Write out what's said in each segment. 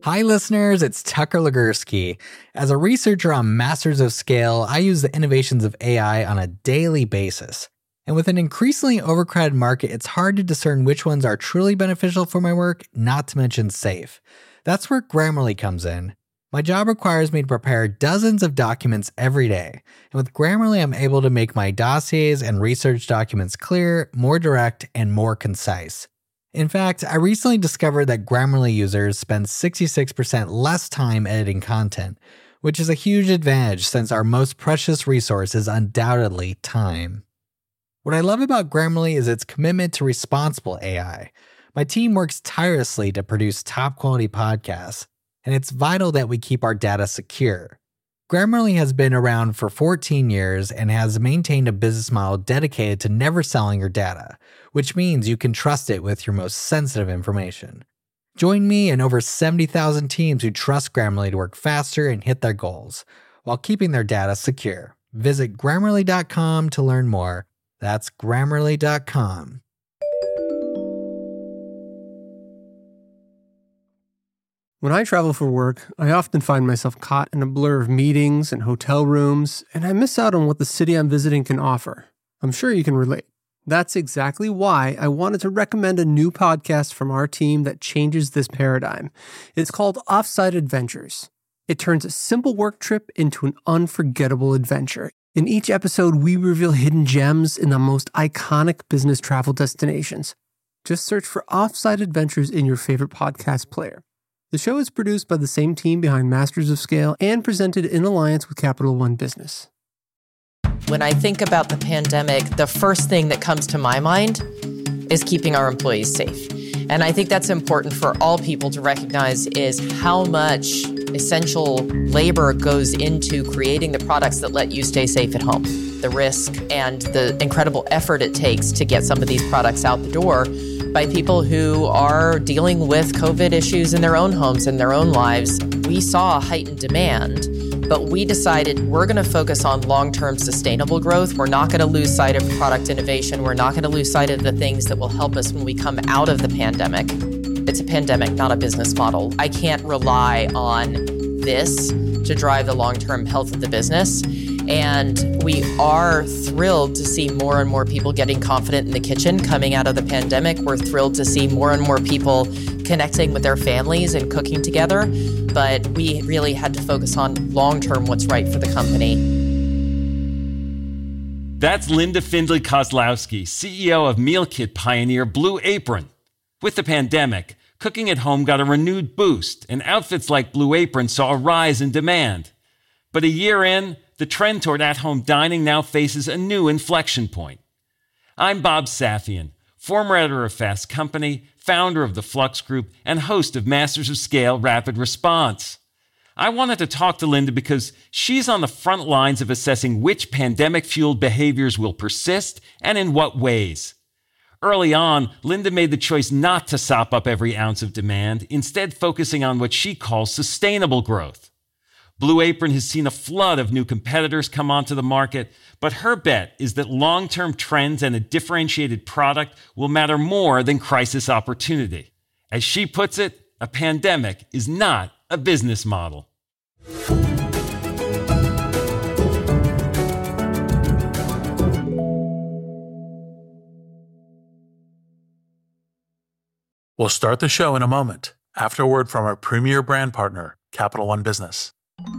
Hi listeners, it's Tucker Legursky. As a researcher on Masters of Scale, I use the innovations of AI on a daily basis. And with an increasingly overcrowded market, it's hard to discern which ones are truly beneficial for my work, not to mention safe. That's where Grammarly comes in. My job requires me to prepare dozens of documents every day. And with Grammarly, I'm able to make my dossiers and research documents clear, more direct, and more concise. In fact, I recently discovered that Grammarly users spend 66% less time editing content, which is a huge advantage since our most precious resource is undoubtedly time. What I love about Grammarly is its commitment to responsible AI. My team works tirelessly to produce top-quality podcasts, and it's vital that we keep our data secure. Grammarly has been around for 14 years and has maintained a business model dedicated to never selling your data, which means you can trust it with your most sensitive information. Join me and over 70,000 teams who trust Grammarly to work faster and hit their goals, while keeping their data secure. Visit Grammarly.com to learn more. That's Grammarly.com. When I travel for work, I often find myself caught in a blur of meetings and hotel rooms, and I miss out on what the city I'm visiting can offer. I'm sure you can relate. That's exactly why I wanted to recommend a new podcast from our team that changes this paradigm. It's called Offsite Adventures. It turns a simple work trip into an unforgettable adventure. In each episode, we reveal hidden gems in the most iconic business travel destinations. Just search for Offsite Adventures in your favorite podcast player. The show is produced by the same team behind Masters of Scale and presented in alliance with Capital One Business. When I think about the pandemic, the first thing that comes to my mind is keeping our employees safe. And I think that's important for all people to recognize is how much essential labor goes into creating the products that let you stay safe at home. The risk and the incredible effort it takes to get some of these products out the door by people who are dealing with COVID issues in their own homes and their own lives. We saw heightened demand, but we decided we're going to focus on long-term sustainable growth. We're not going to lose sight of product innovation. We're not going to lose sight of the things that will help us when we come out of the pandemic. It's a pandemic, not a business model. I can't rely on this to drive the long-term health of the business. And we are thrilled to see more and more people getting confident in the kitchen coming out of the pandemic. We're thrilled to see more and more people connecting with their families and cooking together. But we really had to focus on long-term what's right for the company. That's Linda Findley Kozlowski, CEO of meal kit pioneer Blue Apron. With the pandemic, cooking at home got a renewed boost, and outfits like Blue Apron saw a rise in demand. But a year in, the trend toward at-home dining now faces a new inflection point. I'm Bob Safian, former editor of Fast Company, founder of the Flux Group, and host of Masters of Scale Rapid Response. I wanted to talk to Linda because she's on the front lines of assessing which pandemic-fueled behaviors will persist and in what ways. Early on, Linda made the choice not to sop up every ounce of demand, instead focusing on what she calls sustainable growth. Blue Apron has seen a flood of new competitors come onto the market, but her bet is that long-term trends and a differentiated product will matter more than crisis opportunity. As she puts it, a pandemic is not a business model. We'll start the show in a moment, after a word from our premier brand partner, Capital One Business.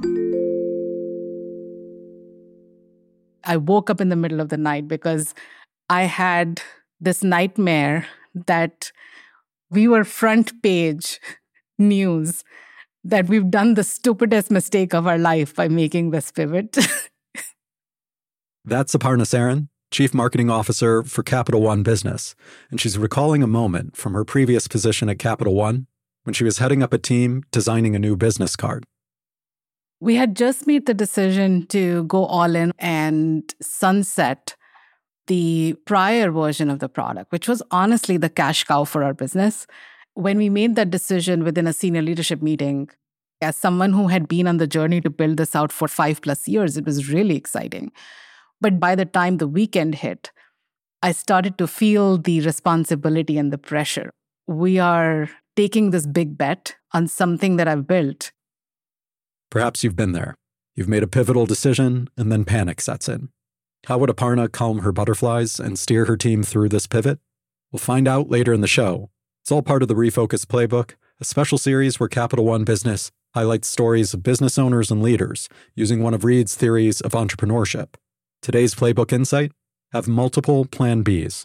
I woke up in the middle of the night because I had this nightmare that we were front page news, that we've done the stupidest mistake of our life by making this pivot. That's Aparna Saran, Chief Marketing Officer for Capital One Business, and she's recalling a moment from her previous position at Capital One when she was heading up a team designing a new business card. We had just made the decision to go all in and sunset the prior version of the product, which was honestly the cash cow for our business. When we made that decision within a senior leadership meeting, as someone who had been on the journey to build this out for 5+ years, it was really exciting. But by the time the weekend hit, I started to feel the responsibility and the pressure. We are taking this big bet on something that I've built. Perhaps you've been there. You've made a pivotal decision, and then panic sets in. How would Aparna calm her butterflies and steer her team through this pivot? We'll find out later in the show. It's all part of the Refocus Playbook, a special series where Capital One Business highlights stories of business owners and leaders using one of Reid's theories of entrepreneurship. Today's Playbook Insight: have multiple Plan Bs.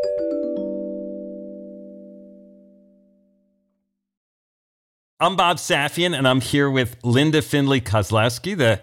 I'm Bob Safian, and I'm here with Linda Findley Kozlowski, the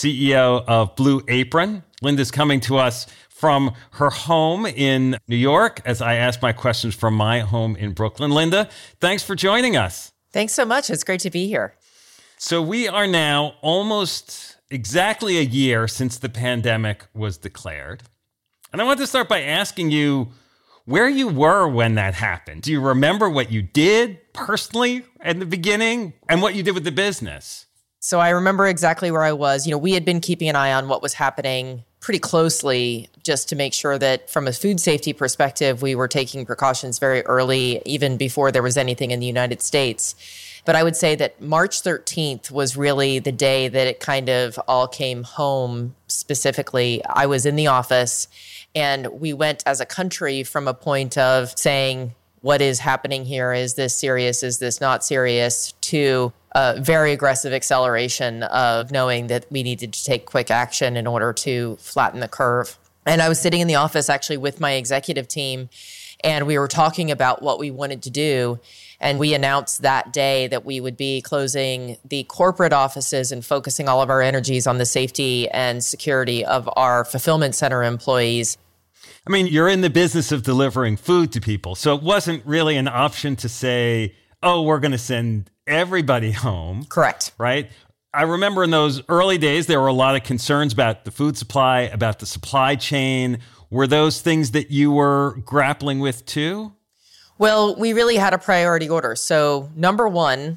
CEO of Blue Apron. Linda's coming to us from her home in New York as I ask my questions from my home in Brooklyn. Linda, thanks for joining us. Thanks so much. It's great to be here. So we are now almost exactly a year since the pandemic was declared. And I want to start by asking you where you were when that happened. Do you remember what you did personally at the beginning and what you did with the business? So I remember exactly where I was. We had been keeping an eye on what was happening pretty closely just to make sure that from a food safety perspective, we were taking precautions very early, even before there was anything in the United States. But I would say that March 13th was really the day that it kind of all came home specifically. I was in the office and we went as a country from a point of saying, what is happening here? Is this serious? Is this not serious? To a very aggressive acceleration of knowing that we needed to take quick action in order to flatten the curve. And I was sitting in the office actually with my executive team, and we were talking about what we wanted to do. And we announced that day that we would be closing the corporate offices and focusing all of our energies on the safety and security of our fulfillment center employees. I mean, you're in the business of delivering food to people, so it wasn't really an option to say, oh, we're going to send everybody home. Correct. Right? I remember in those early days, there were a lot of concerns about the food supply, about the supply chain. Were those things that you were grappling with too? Well, we really had a priority order. So number one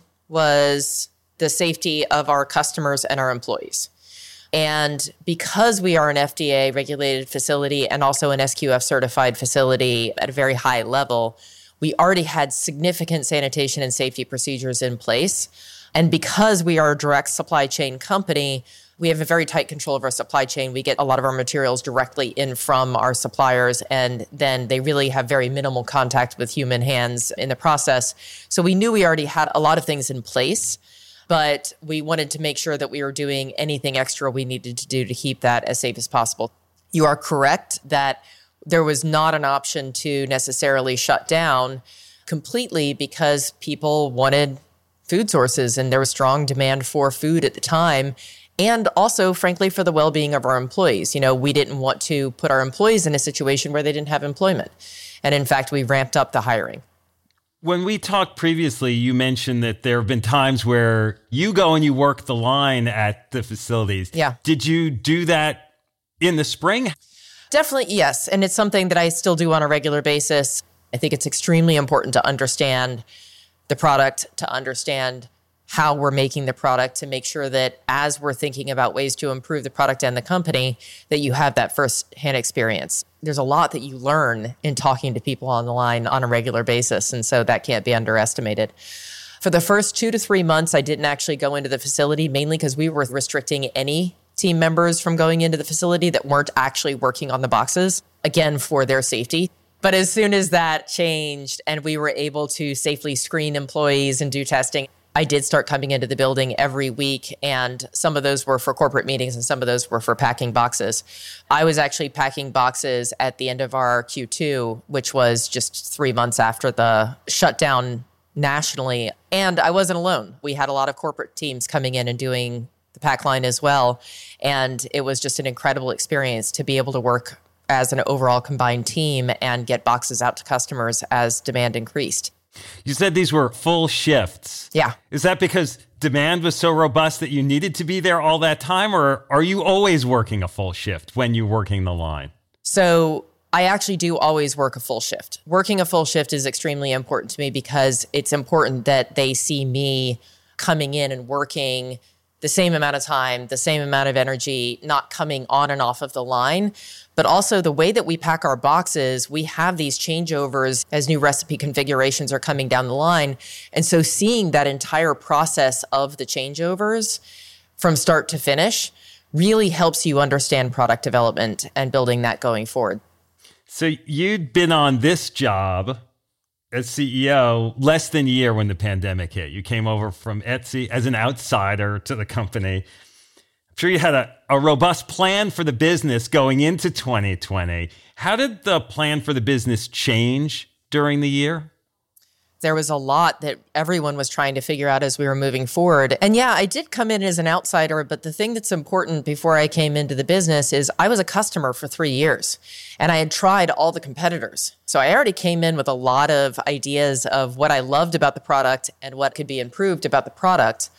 was the safety of our customers and our employees. And because we are an FDA regulated facility and also an SQF certified facility at a very high level, we already had significant sanitation and safety procedures in place. And because we are a direct supply chain company, we have a very tight control of our supply chain. We get a lot of our materials directly in from our suppliers, and then they really have very minimal contact with human hands in the process. So we knew we already had a lot of things in place, but we wanted to make sure that we were doing anything extra we needed to do to keep that as safe as possible. You are correct that there was not an option to necessarily shut down completely because people wanted food sources and there was strong demand for food at the time. And also, frankly, for the well-being of our employees. We didn't want to put our employees in a situation where they didn't have employment. And in fact, we ramped up the hiring. When we talked previously, you mentioned that there have been times where you go and you work the line at the facilities. Yeah. Did you do that in the spring? Definitely, yes. And it's something that I still do on a regular basis. I think it's extremely important to understand the product, to understand how we're making the product, to make sure that as we're thinking about ways to improve the product and the company, that you have that first-hand experience. There's a lot that you learn in talking to people on the line on a regular basis, and so that can't be underestimated. For the first 2 to 3 months, I didn't actually go into the facility, mainly because we were restricting any team members from going into the facility that weren't actually working on the boxes, again, for their safety. But as soon as that changed and we were able to safely screen employees and do testing, I did start coming into the building every week, and some of those were for corporate meetings and some of those were for packing boxes. I was actually packing boxes at the end of our Q2, which was just 3 months after the shutdown nationally. And I wasn't alone. We had a lot of corporate teams coming in and doing the pack line as well. And it was just an incredible experience to be able to work as an overall combined team and get boxes out to customers as demand increased. You said these were full shifts. Yeah. Is that because demand was so robust that you needed to be there all that time, or are you always working a full shift when you're working the line? So I actually do always work a full shift. Working a full shift is extremely important to me because it's important that they see me coming in and working the same amount of time, the same amount of energy, not coming on and off of the line. But also the way that we pack our boxes, we have these changeovers as new recipe configurations are coming down the line. And so seeing that entire process of the changeovers from start to finish really helps you understand product development and building that going forward. So you'd been on this job as CEO less than a year when the pandemic hit. You came over from Etsy as an outsider to the company. I'm sure you had a robust plan for the business going into 2020. How did the plan for the business change during the year? There was a lot that everyone was trying to figure out as we were moving forward. And yeah, I did come in as an outsider, but the thing that's important before I came into the business is I was a customer for 3 years and I had tried all the competitors. So I already came in with a lot of ideas of what I loved about the product and what could be improved about the product.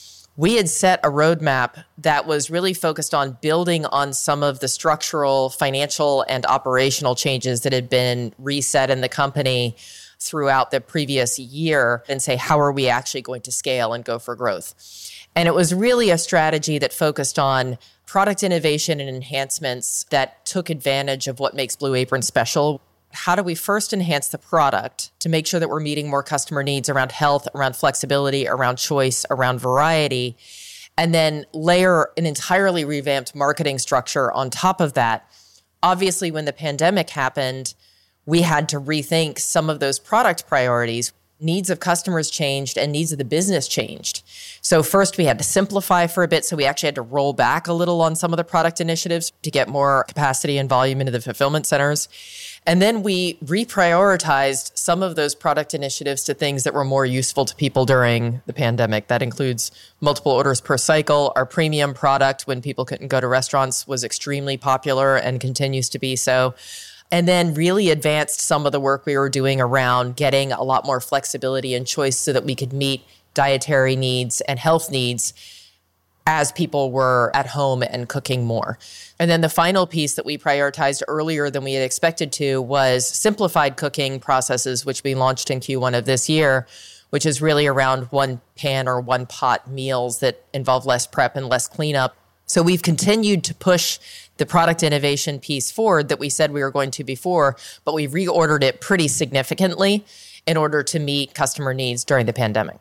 We had set a roadmap that was really focused on building on some of the structural, financial, and operational changes that had been reset in the company throughout the previous year and say, how are we actually going to scale and go for growth? And it was really a strategy that focused on product innovation and enhancements that took advantage of what makes Blue Apron special. How do we first enhance the product to make sure that we're meeting more customer needs around health, around flexibility, around choice, around variety, and then layer an entirely revamped marketing structure on top of that? Obviously, when the pandemic happened, we had to rethink some of those product priorities. Needs of customers changed and needs of the business changed. So first we had to simplify for a bit. So we actually had to roll back a little on some of the product initiatives to get more capacity and volume into the fulfillment centers. And then we reprioritized some of those product initiatives to things that were more useful to people during the pandemic. That includes multiple orders per cycle. Our premium product, when people couldn't go to restaurants, was extremely popular and continues to be so. And then really advanced some of the work we were doing around getting a lot more flexibility and choice so that we could meet dietary needs and health needs as people were at home and cooking more. And then the final piece that we prioritized earlier than we had expected to was simplified cooking processes, which we launched in Q1 of this year, which is really around one pan or one pot meals that involve less prep and less cleanup. So we've continued to push the product innovation piece forward that we said we were going to before, but we reordered it pretty significantly in order to meet customer needs during the pandemic.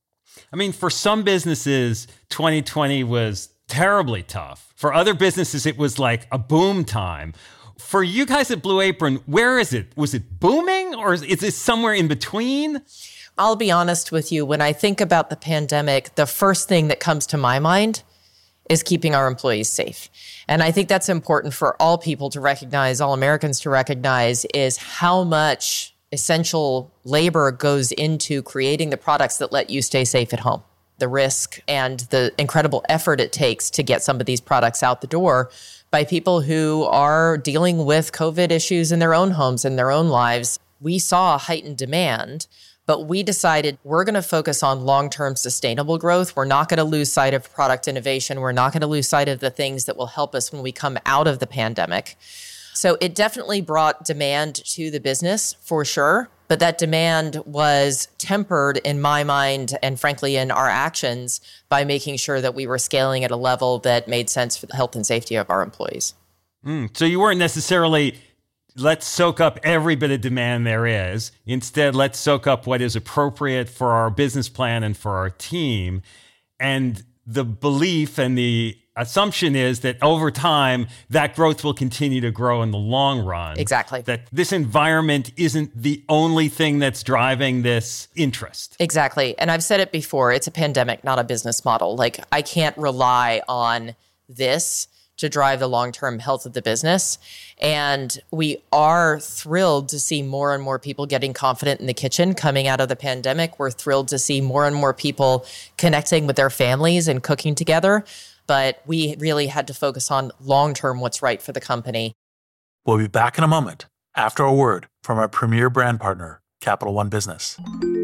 I mean, for some businesses, 2020 was terribly tough. For other businesses, it was like a boom time. For you guys at Blue Apron, where is it? Was it booming or is it somewhere in between? I'll be honest with you. When I think about the pandemic, the first thing that comes to my mind is keeping our employees safe. And I think that's important for all people to recognize, all Americans to recognize, is how much essential labor goes into creating the products that let you stay safe at home. The risk and the incredible effort it takes to get some of these products out the door by people who are dealing with COVID issues in their own homes, in their own lives. We saw heightened demand, but we decided we're going to focus on long-term sustainable growth. We're not going to lose sight of product innovation. We're not going to lose sight of the things that will help us when we come out of the pandemic. So it definitely brought demand to the business for sure, but that demand was tempered in my mind and frankly in our actions by making sure that we were scaling at a level that made sense for the health and safety of our employees. So you weren't necessarily, let's soak up every bit of demand there is. Instead, let's soak up what is appropriate for our business plan and for our team. And the belief and the assumption is that over time, that growth will continue to grow in the long run. Exactly. That this environment isn't the only thing that's driving this interest. Exactly. And I've said it before, it's a pandemic, not a business model. Like, I can't rely on this to drive the long-term health of the business. And we are thrilled to see more and more people getting confident in the kitchen coming out of the pandemic. We're thrilled to see more and more people connecting with their families and cooking together. But we really had to focus on long-term what's right for the company. We'll be back in a moment after a word from our premier brand partner, Capital One Business.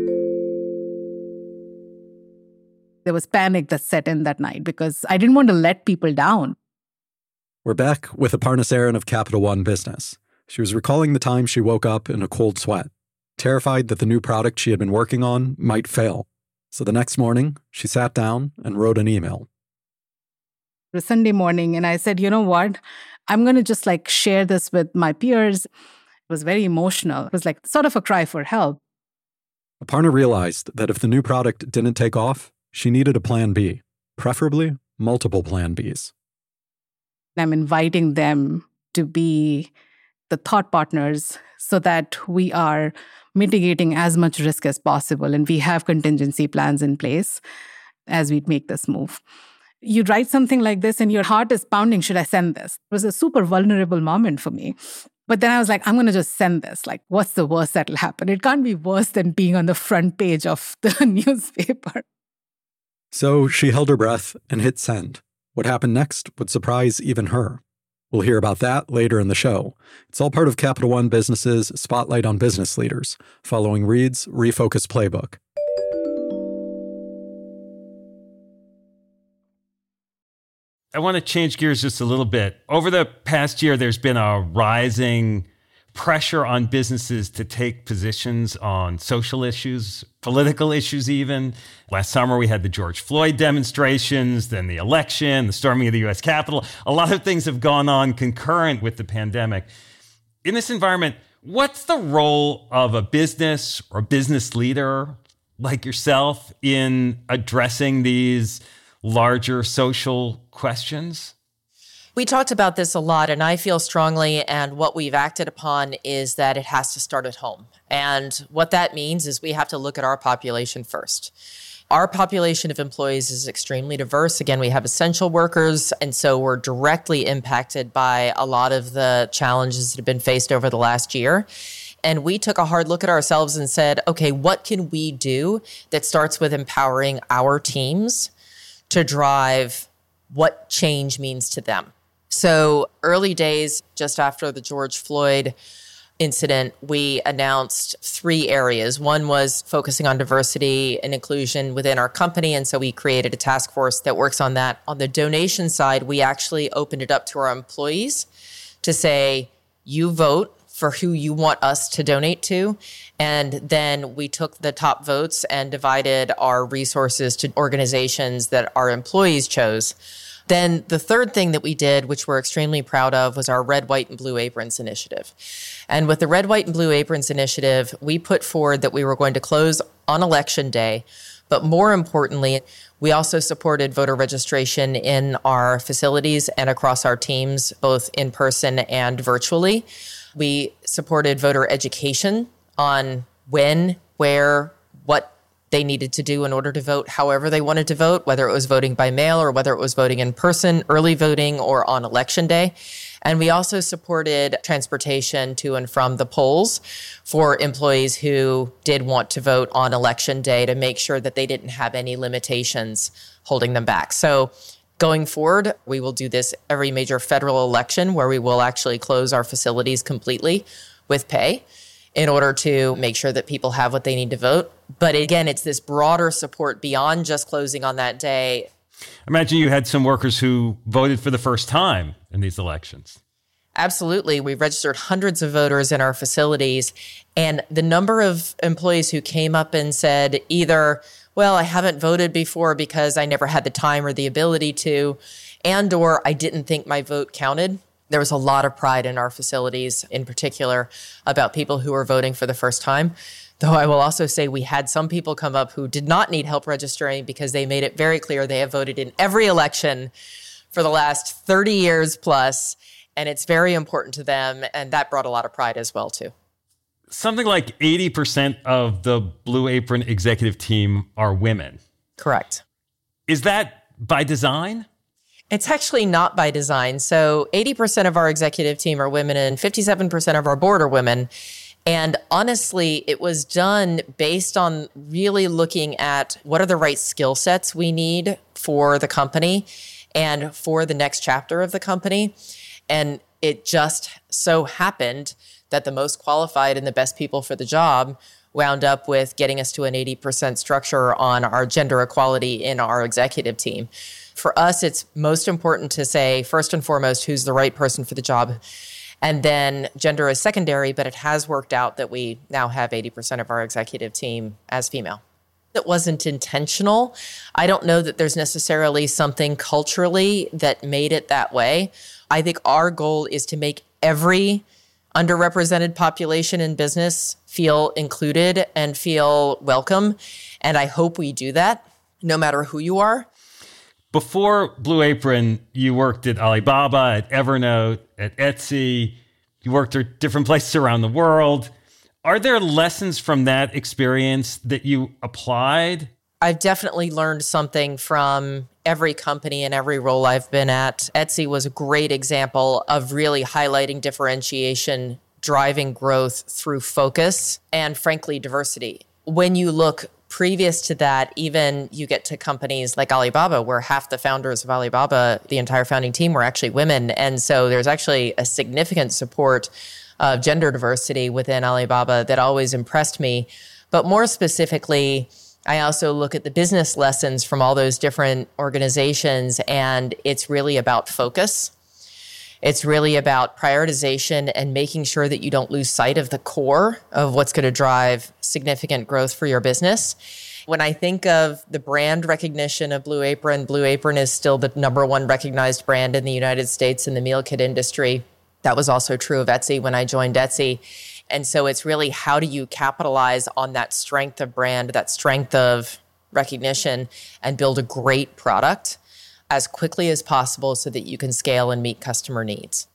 There was panic that set in that night because I didn't want to let people down. We're back with Aparna Saran of Capital One Business. She was recalling the time she woke up in a cold sweat, terrified that the new product she had been working on might fail. So the next morning, she sat down and wrote an email. It was Sunday morning, and I said, you know what? I'm going to just share this with my peers. It was very emotional. It was sort of a cry for help. Aparna realized that if the new product didn't take off, she needed a plan B, preferably multiple plan Bs. I'm inviting them to be the thought partners so that we are mitigating as much risk as possible, and we have contingency plans in place as we make this move. You write something like this and your heart is pounding, should I send this? It was a super vulnerable moment for me. But then I was I'm going to just send this. What's the worst that'll happen? It can't be worse than being on the front page of the newspaper. So she held her breath and hit send. What happened next would surprise even her. We'll hear about that later in the show. It's all part of Capital One Business's Spotlight on Business Leaders, following Reed's Refocus Playbook. I want to change gears just a little bit. Over the past year, there's been a rising pressure on businesses to take positions on social issues, political issues even. Last summer, we had the George Floyd demonstrations, then the election, the storming of the U.S. Capitol. A lot of things have gone on concurrent with the pandemic. In this environment, what's the role of a business or business leader like yourself in addressing these larger social questions? We talked about this a lot, and I feel strongly, and what we've acted upon is that it has to start at home. And what that means is we have to look at our population first. Our population of employees is extremely diverse. Again, we have essential workers, and so we're directly impacted by a lot of the challenges that have been faced over the last year. And we took a hard look at ourselves and said, okay, what can we do that starts with empowering our teams to drive what change means to them? So early days, just after the George Floyd incident, we announced 3 areas. One was focusing on diversity and inclusion within our company. And so we created a task force that works on that. On the donation side, we actually opened it up to our employees to say, you vote for who you want us to donate to. And then we took the top votes and divided our resources to organizations that our employees chose. Then the third thing that we did, which we're extremely proud of, was our Red, White, and Blue Aprons initiative. And with the Red, White, and Blue Aprons initiative, we put forward that we were going to close on Election Day. But more importantly, we also supported voter registration in our facilities and across our teams, both in person and virtually. We supported voter education on when, where, what they needed to do in order to vote however they wanted to vote, whether it was voting by mail or whether it was voting in person, early voting, or on Election Day. And we also supported transportation to and from the polls for employees who did want to vote on Election Day to make sure that they didn't have any limitations holding them back. So going forward, we will do this every major federal election where we will actually close our facilities completely with pay in order to make sure that people have what they need to vote. But again, it's this broader support beyond just closing on that day. Imagine you had some workers who voted for the first time in these elections. Absolutely. We registered hundreds of voters in our facilities. And the number of employees who came up and said either, well, I haven't voted before because I never had the time or the ability to, and or I didn't think my vote counted. There was a lot of pride in our facilities, in particular, about people who were voting for the first time. Though I will also say we had some people come up who did not need help registering because they made it very clear they have voted in every election for the last 30 years plus, and it's very important to them, and that brought a lot of pride as well, too. Something like 80% of the Blue Apron executive team are women. Correct. Is that by design? It's actually not by design. So 80% of our executive team are women and 57% of our board are women. And honestly, it was done based on really looking at what are the right skill sets we need for the company and for the next chapter of the company. And it just so happened that the most qualified and the best people for the job wound up with getting us to an 80% structure on our gender equality in our executive team. For us, it's most important to say, first and foremost, who's the right person for the job. And then gender is secondary, but it has worked out that we now have 80% of our executive team as female. It wasn't intentional. I don't know that there's necessarily something culturally that made it that way. I think our goal is to make every underrepresented population in business feel included and feel welcome. And I hope we do that, no matter who you are. Before Blue Apron, you worked at Alibaba, at Evernote, at Etsy. You worked at different places around the world. Are there lessons from that experience that you applied? I've definitely learned something from every company and every role I've been at. Etsy was a great example of really highlighting differentiation, driving growth through focus, and frankly, diversity. When you look previous to that, even you get to companies like Alibaba, where half the founders of Alibaba, the entire founding team, were actually women. And so there's actually a significant support of gender diversity within Alibaba that always impressed me. But more specifically, I also look at the business lessons from all those different organizations, and it's really about focus. It's really about prioritization and making sure that you don't lose sight of the core of what's going to drive significant growth for your business. When I think of the brand recognition of Blue Apron is still the number one recognized brand in the United States in the meal kit industry. That was also true of Etsy when I joined Etsy. And so it's really, how do you capitalize on that strength of brand, that strength of recognition, and build a great product as quickly as possible so that you can scale and meet customer needs.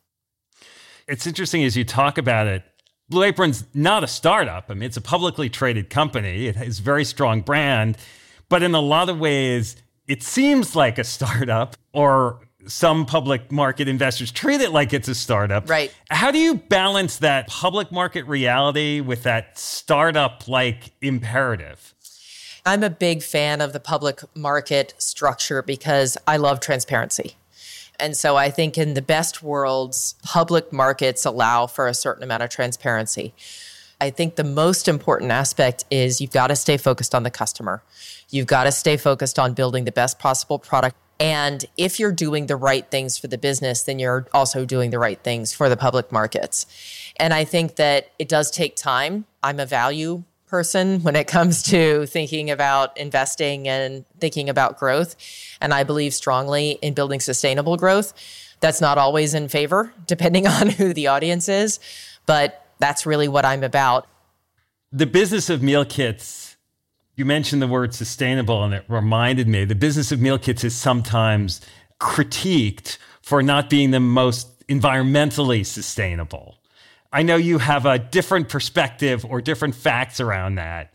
It's interesting as you talk about it. Blue Apron's not a startup. I mean, it's a publicly traded company. It has a very strong brand, but in a lot of ways, it seems like a startup, or some public market investors treat it like it's a startup. Right. How do you balance that public market reality with that startup-like imperative? I'm a big fan of the public market structure because I love transparency. And so I think in the best worlds, public markets allow for a certain amount of transparency. I think the most important aspect is you've got to stay focused on the customer. You've got to stay focused on building the best possible product. And if you're doing the right things for the business, then you're also doing the right things for the public markets. And I think that it does take time. I'm a value person when it comes to thinking about investing and thinking about growth. And I believe strongly in building sustainable growth. That's not always in favor, depending on who the audience is, but that's really what I'm about. The business of meal kits, you mentioned the word sustainable, and it reminded me, the business of meal kits is sometimes critiqued for not being the most environmentally sustainable. I know you have a different perspective or different facts around that.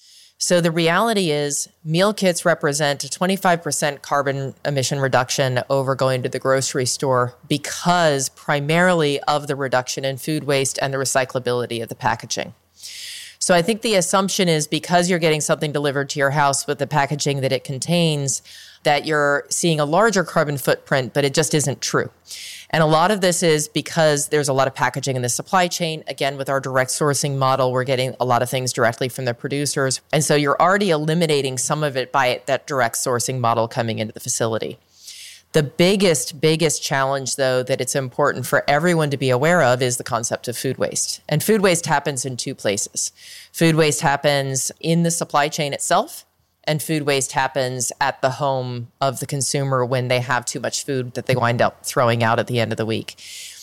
So the reality is meal kits represent a 25% carbon emission reduction over going to the grocery store because primarily of the reduction in food waste and the recyclability of the packaging. So I think the assumption is because you're getting something delivered to your house with the packaging that it contains, that you're seeing a larger carbon footprint, but it just isn't true. And a lot of this is because there's a lot of packaging in the supply chain. Again, with our direct sourcing model, we're getting a lot of things directly from the producers. And so you're already eliminating some of it by that direct sourcing model coming into the facility. The biggest challenge, though, that it's important for everyone to be aware of is the concept of food waste. And food waste happens in two places. Food waste happens in the supply chain itself, and food waste happens at the home of the consumer when they have too much food that they wind up throwing out at the end of the week.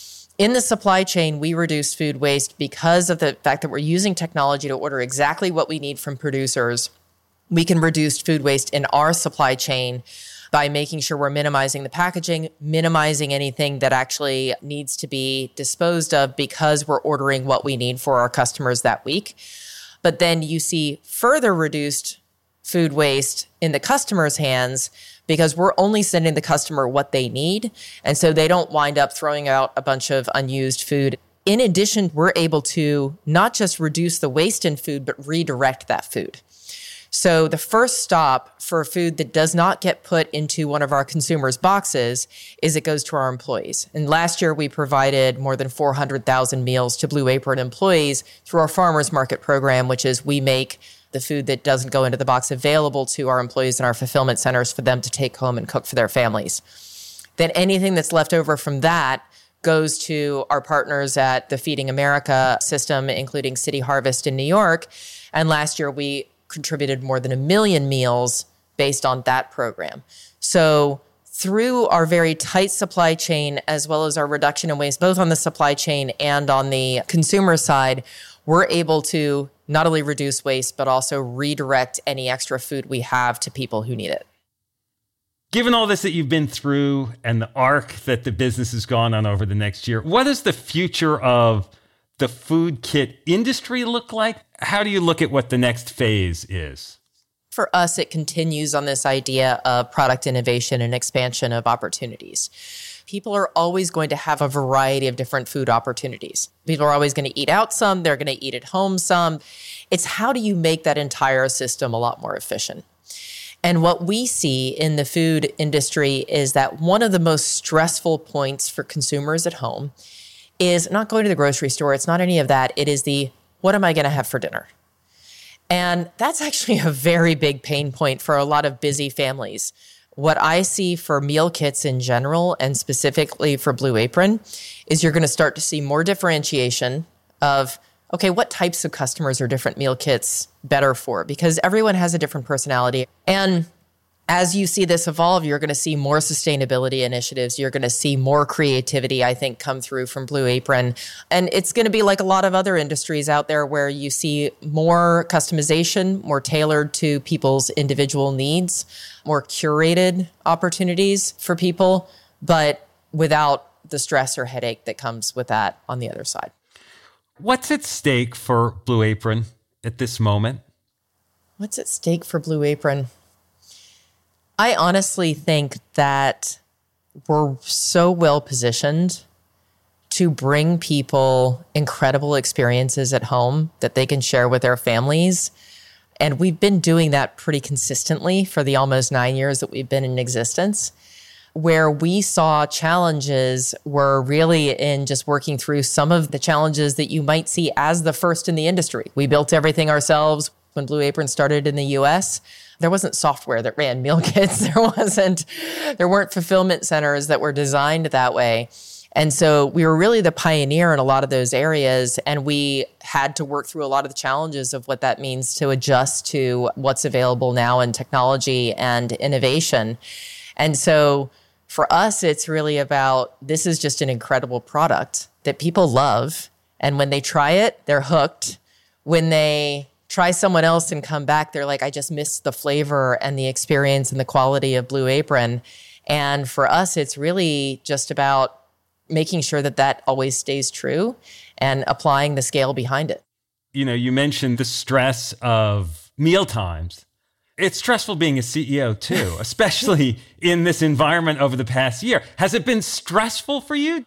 In the supply chain, we reduce food waste because of the fact that we're using technology to order exactly what we need from producers. We can reduce food waste in our supply chain by making sure we're minimizing the packaging, minimizing anything that actually needs to be disposed of because we're ordering what we need for our customers that week. But then you see further reduced food waste in the customer's hands because we're only sending the customer what they need. And so they don't wind up throwing out a bunch of unused food. In addition, we're able to not just reduce the waste in food, but redirect that food. So the first stop for food that does not get put into one of our consumers' boxes is it goes to our employees. And last year, we provided more than 400,000 meals to Blue Apron employees through our farmers market program, which is we make the food that doesn't go into the box available to our employees in our fulfillment centers for them to take home and cook for their families. Then anything that's left over from that goes to our partners at the Feeding America system, including City Harvest in New York. And last year, we contributed more than 1 million meals based on that program. So through our very tight supply chain, as well as our reduction in waste, both on the supply chain and on the consumer side, we're able to not only reduce waste, but also redirect any extra food we have to people who need it. Given all this that you've been through and the arc that the business has gone on over the next year, what does the future of the food kit industry look like? How do you look at what the next phase is? For us, it continues on this idea of product innovation and expansion of opportunities. People are always going to have a variety of different food opportunities. People are always going to eat out some, they're going to eat at home some. It's how do you make that entire system a lot more efficient? And what we see in the food industry is that one of the most stressful points for consumers at home is not going to the grocery store. It's not any of that. It is the, what am I going to have for dinner? And that's actually a very big pain point for a lot of busy families. What I see for meal kits in general, and specifically for Blue Apron, is you're going to start to see more differentiation of, okay, what types of customers are different meal kits better for? Because everyone has a different personality. And as you see this evolve, you're going to see more sustainability initiatives. You're going to see more creativity, I think, come through from Blue Apron. And it's going to be like a lot of other industries out there where you see more customization, more tailored to people's individual needs, more curated opportunities for people, but without the stress or headache that comes with that on the other side. What's at stake for Blue Apron at this moment? What's at stake for Blue Apron? I honestly think that we're so well positioned to bring people incredible experiences at home that they can share with their families. And we've been doing that pretty consistently for the almost 9 years that we've been in existence. Where we saw challenges were really in just working through some of the challenges that you might see as the first in the industry. We built everything ourselves. When Blue Apron started in the US, there wasn't software that ran meal kits. There weren't fulfillment centers that were designed that way. And so we were really the pioneer in a lot of those areas, and we had to work through a lot of the challenges of what that means to adjust to what's available now in technology and innovation. And so for us, it's really about, this is just an incredible product that people love. And when they try it, they're hooked. When they try someone else and come back, they're like, I just missed the flavor and the experience and the quality of Blue Apron. And for us, it's really just about making sure that that always stays true and applying the scale behind it. You know, you mentioned the stress of meal times. It's stressful being a CEO too, especially in this environment over the past year. Has it been stressful for you?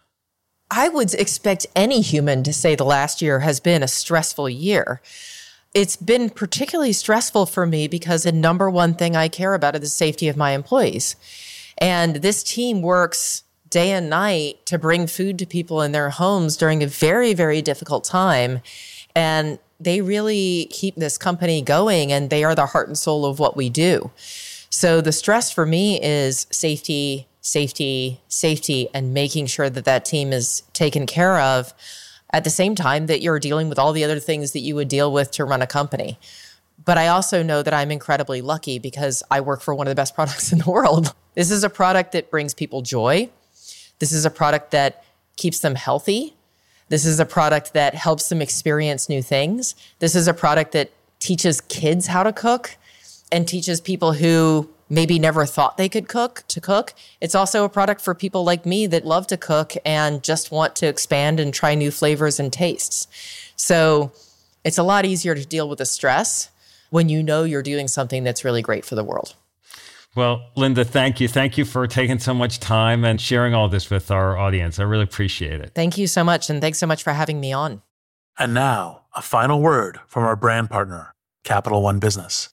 I would expect any human to say the last year has been a stressful year. It's been particularly stressful for me because the number one thing I care about is the safety of my employees. And this team works day and night to bring food to people in their homes during a very, very difficult time. And they really keep this company going, and they are the heart and soul of what we do. So the stress for me is safety, safety, safety, and making sure that that team is taken care of at the same time that you're dealing with all the other things that you would deal with to run a company. But I also know that I'm incredibly lucky because I work for one of the best products in the world. This is a product that brings people joy. This is a product that keeps them healthy. This is a product that helps them experience new things. This is a product that teaches kids how to cook and teaches people who maybe never thought they could cook to cook. It's also a product for people like me that love to cook and just want to expand and try new flavors and tastes. So it's a lot easier to deal with the stress when you know you're doing something that's really great for the world. Well, Linda, thank you. Thank you for taking so much time and sharing all this with our audience. I really appreciate it. Thank you so much. And thanks so much for having me on. And now, a final word from our brand partner, Capital One Business.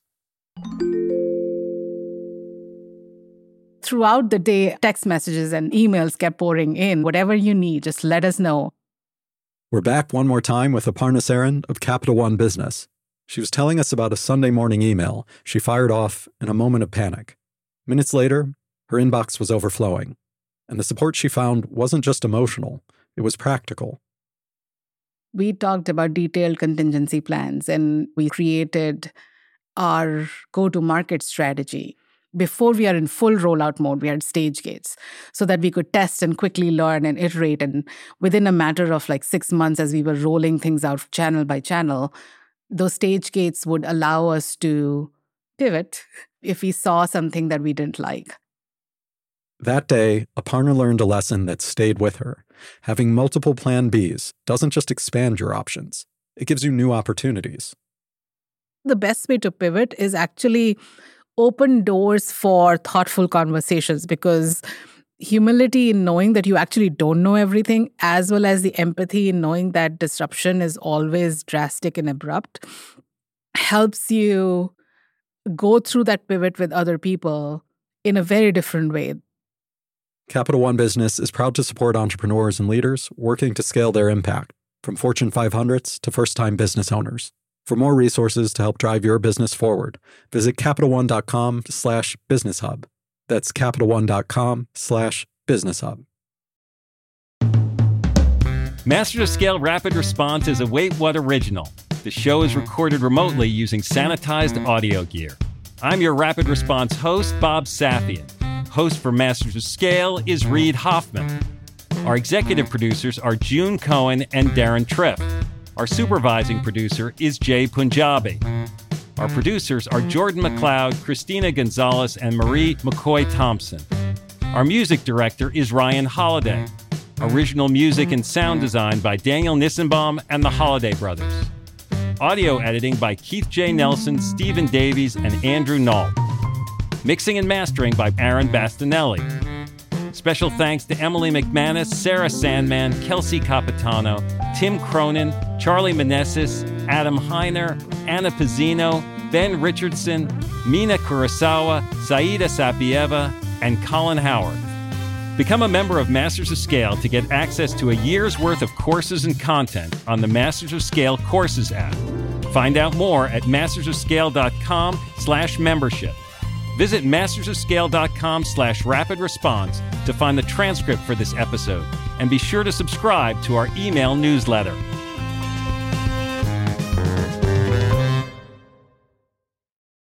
Throughout the day, text messages and emails kept pouring in. Whatever you need, just let us know. We're back one more time with Aparna Saran of Capital One Business. She was telling us about a Sunday morning email she fired off in a moment of panic. Minutes later, her inbox was overflowing, and the support she found wasn't just emotional, it was practical. We talked about detailed contingency plans, and we created our go-to-market strategy. Before we are in full rollout mode, we had stage gates so that we could test and quickly learn and iterate. And within a matter of like 6 months, as we were rolling things out channel by channel, those stage gates would allow us to pivot if we saw something that we didn't like. That day, Aparna learned a lesson that stayed with her. Having multiple plan Bs doesn't just expand your options, it gives you new opportunities. The best way to pivot is actually open doors for thoughtful conversations, because humility in knowing that you actually don't know everything, as well as the empathy in knowing that disruption is always drastic and abrupt, helps you go through that pivot with other people in a very different way. Capital One Business is proud to support entrepreneurs and leaders working to scale their impact, from Fortune 500s to first-time business owners. For more resources to help drive your business forward, visit CapitalOne.com/BusinessHub. That's CapitalOne.com/BusinessHub. Masters of Scale Rapid Response is a Wait What original. The show is recorded remotely using sanitized audio gear. I'm your Rapid Response host, Bob Safian. Host for Masters of Scale is Reid Hoffman. Our executive producers are June Cohen and Darren Triff. Our supervising producer is Jay Punjabi. Our producers are Jordan McLeod, Christina Gonzalez, and Marie McCoy-Thompson. Our music director is Ryan Holiday. Original music and sound design by Daniel Nissenbaum and the Holiday Brothers. Audio editing by Keith J. Nelson, Stephen Davies, and Andrew Knoll. Mixing and mastering by Aaron Bastinelli. Special thanks to Emily McManus, Sarah Sandman, Kelsey Capitano, Tim Cronin, Charlie Meneses, Adam Heiner, Anna Pizzino, Ben Richardson, Mina Kurosawa, Saida Sapieva, and Colin Howard. Become a member of Masters of Scale to get access to a year's worth of courses and content on the Masters of Scale Courses app. Find out more at mastersofscale.com/membership. Visit mastersofscale.com/rapidresponse to find the transcript for this episode, and be sure to subscribe to our email newsletter.